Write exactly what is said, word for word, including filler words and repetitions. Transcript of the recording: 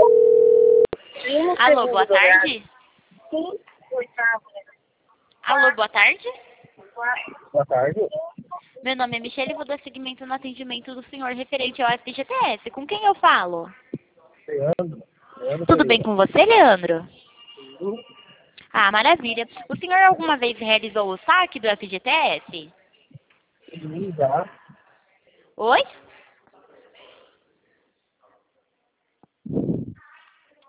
Alô, boa tarde? Sim. Alô, boa tarde? Boa tarde. Meu nome é Michelle e vou dar seguimento no atendimento do senhor referente ao F G T S. Com quem eu falo? Leandro. Leandro Tudo bem Pereira. com você, Leandro? Sim, Ah, maravilha. O senhor alguma vez realizou o saque do F G T S? sim, já. Oi?